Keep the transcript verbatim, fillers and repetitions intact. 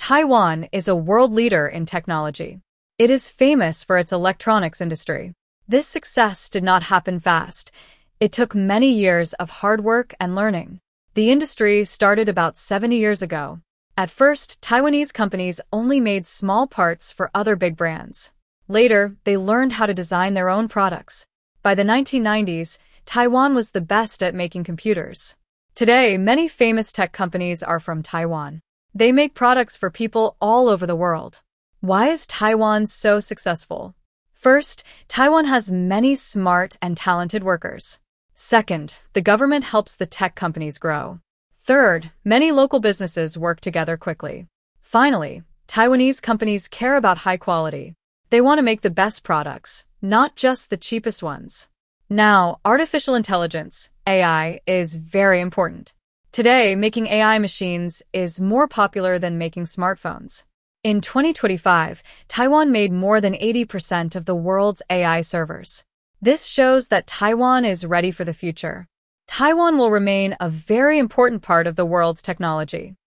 Taiwan is a world leader in technology. It is famous for its electronics industry. This success did not happen fast. It took many years of hard work and learning. The industry started about seventy years ago. At first, Taiwanese companies only made small parts for other big brands. Later, they learned how to design their own products. By the nineteen nineties, Taiwan was the best at making computers. Today, many famous tech companies are from Taiwan. They make products for people all over the world. Why is Taiwan so successful? First, Taiwan has many smart and talented workers. Second, the government helps the tech companies grow. Third, many local businesses work together quickly. Finally, Taiwanese companies care about high quality. They want to make the best products, not just the cheapest ones. Now, artificial intelligence, A I, is very important. Today, making A I machines is more popular than making smartphones. In twenty twenty-five, Taiwan made more than eighty percent of the world's A I servers. This shows that Taiwan is ready for the future. Taiwan will remain a very important part of the world's technology.